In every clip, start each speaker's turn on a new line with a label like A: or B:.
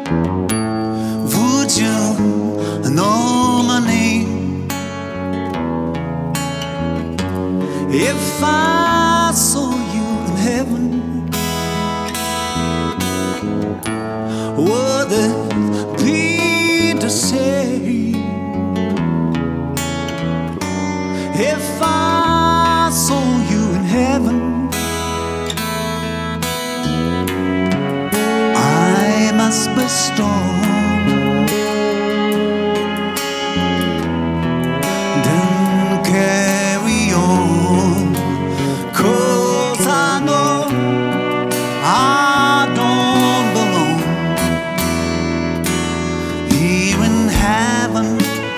A: Would you know my name if I saw you in heaven? Would it be the same if I saw you in heaven? I must be strong, then carry on, 'cause I know I don't belong here in heaven.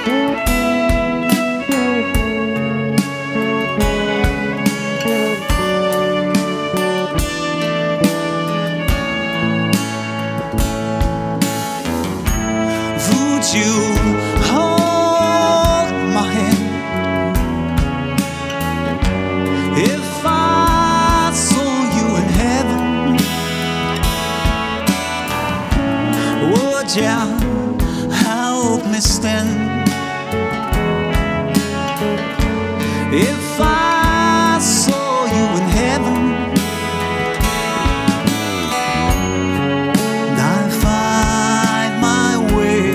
A: Would you hold my hand if I saw you in heaven? Would you help me stand if I saw you in heaven? I find my way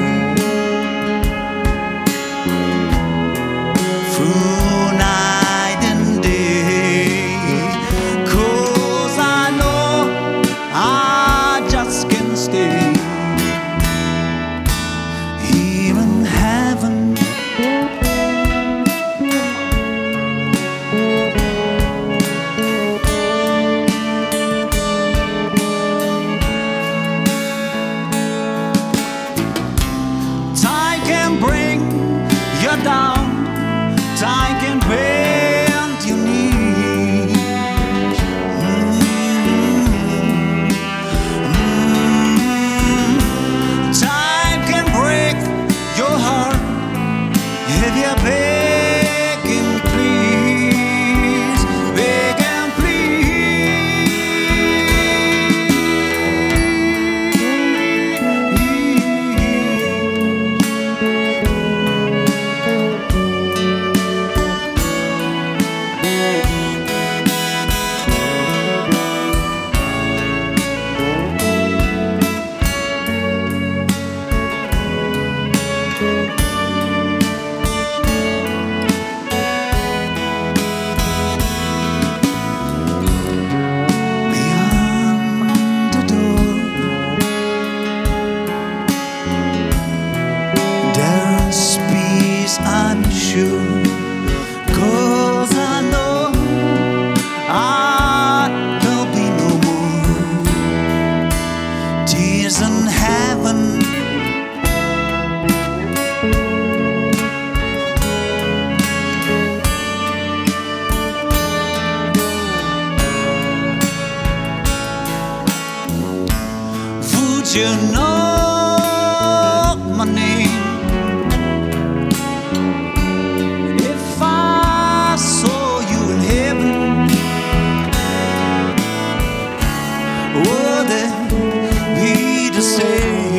A: through night and day, 'cause I know I just can't stay here in heaven. Time can bring you down, time can bend your knees. Time can break your heart if you beg and please, beg and beyond the door, there's peace, I'm sure, 'cause I know there'll be no more tears in heaven. Would you know my name if I saw you in heaven? Would it be the same